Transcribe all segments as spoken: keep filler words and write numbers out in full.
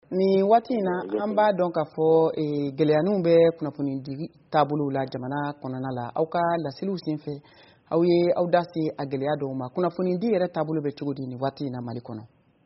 ni waati in na an b'a dɔn k'a fɔ gɛlɛyaninw bɛ kunnafoni di taabolo la jamana kɔnɔna la aw ka laseliw senfɛ aw ye aw da se a gɛlɛya dɔw ma kunnafoni di yɛrɛ taabolo bɛ cogo di ni waati in na Mali kɔnɔ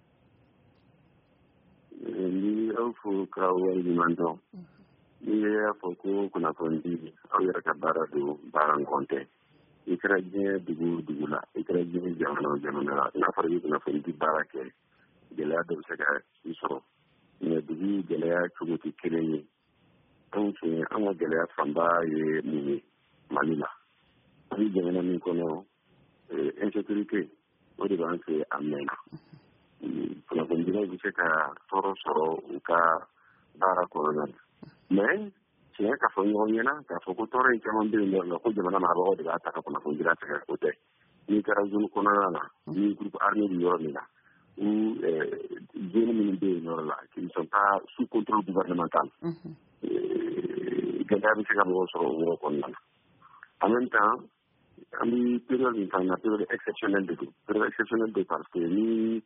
ni aw fo ka wari ɲuman dɔn ni y'a fɔ ko kunnafoni di aw yɛrɛ ka baara don baara nkɔn tɛ i kɛra diɲɛ dugu dugu la i kɛra diɲɛ jamana o jamana la n'a fɔra i kunnafoni di baara kɛ gɛlɛya dɔ bɛ se ka i sɔrɔ mɛ dugu gɛlɛya cogo tɛ kelen ye anw fɛ an ka gɛlɛya fanba ye mun ye Mali la ani jamana min kɔnɔ insécurité o de b'an fɛ a mɛnna kunnafonidilaw bɛ se ka tɔɔrɔ sɔrɔ u ka baara kɔnɔna na mɛ tiɲɛ ka fɔ ɲɔgɔn ɲɛna k'a fɔ ko tɔɔrɔ in caman bɛ yen nɔ ko jamana marabagaw de b'a ta ka kunnafonidila sɛgɛn o tɛ n'i kɛra zone kɔnɔna na ni groupe armé bɛ yɔrɔ min na ou zone minnu bɛ yen yɔrɔ la qui ne sont pas sous contrôle gouvernemental gɛlɛya bɛ se ka mɔgɔw sɔrɔ o yɔrɔ kɔnɔna na en même temps an bɛ période min kan na période exceptionnelle de don période exceptionnelle de parce que ni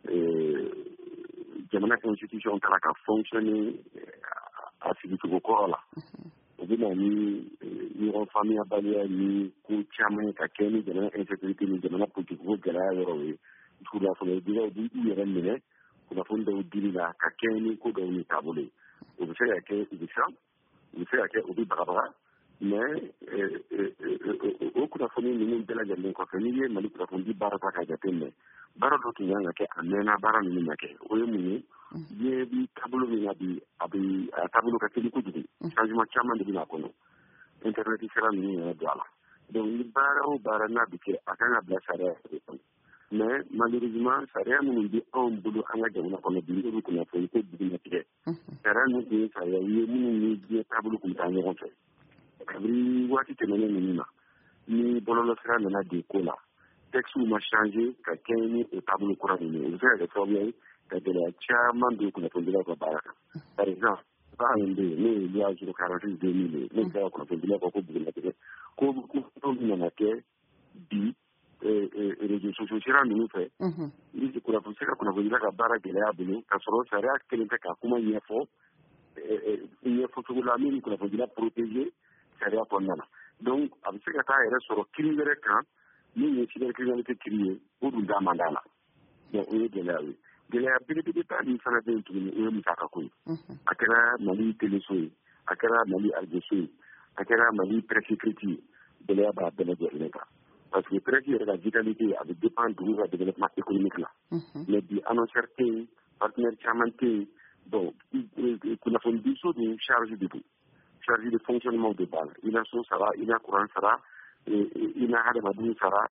jamana constitution taara ka fonctionner a sigicogo kɔrɔ la o bɛ na ni ɲɔgɔn faamuyabaliya ni ko caman ye ka kɛ ni jamana insécurité ni jamana politique ko gɛlɛya yɔrɔ ye kunnafonidilaw b'u yɛrɛ minɛ kunnafoni dɔw dili la ka kɛ ni ko dɔw ni taabolo ye o bɛ se ka kɛ u bɛ siran u bɛ se ka kɛ u bɛ bagabaga mais o kunnafoni ninnu bɛɛ lajɛlen kɔfɛ n'i ye Mali kunnafonidi baara ta ka jateminɛ baara dɔ tun kan ka kɛ a mɛnna baara ninnu ma kɛ o ye mun ye diɲɛ bi taabolo min na bi a bɛ a taabolo ka teli kojugu changement caman de bɛna a kɔnɔ internet sira ninnu yɛrɛ don a la donc ni baara o baara n'a bɛ kɛ a kan ka bila sariya de kɔnɔ mais malheureusement sariya minnu bɛ anw bolo an ka jamana kɔnɔ bi n'olu kunnafoni ko dugumatigɛ sariya ninnu tun ye sariya ye minnu ye diɲɛ taabolo kun taa ɲɔgɔn fɛ kabini waati tɛmɛnen ninnu na ni bɔlɔlɔsira nana don ko la textes ma changé ka kɛ ni o taabolo kura ninnu ye o bɛ se ka kɛ sababu ye ka gɛlɛya caman don kunnafonidilaw ka baara kan par exemple baara min bɛ yen n'o ye loi zéro quarante-six deux mille ye n'o kɛra kunnafonidilaw ka ko dugumatigɛ ko ko nana kɛ bi réseaux sociaux sira ninnu fɛ ni kunnafoni se ka kunnafonidila ka baara gɛlɛya bolo ka sɔrɔ sariya kelen tɛ ka kuma ɲɛfɔ ɲɛfɔ cogo la min ni kunnafonidila protéger sariya kɔnɔna na donc a bɛ se ka taa yɛrɛ sɔrɔ kiiri wɛrɛ kan min ye cybercriminalité kiiri ye o dun da man d'a la donc o ye gɛlɛya ye gɛlɛya belebeleba min fana bɛ yen tuguni o ye musakako ye a kɛra Mali teleso ye a kɛra Mali arajoso ye a kɛra Mali presse écrite ye gɛlɛya b'a bɛɛ lajɛlen kan parce que presse yɛrɛ ka vitalité a bɛ dépend dugu ka développement économique la mais bi annonceur tɛ yen partenaire caman tɛ yen bon kunnafonidiso dun charge de don chargé de fonctionnement de base i na so sara i na courant sara i na hadamadenw sara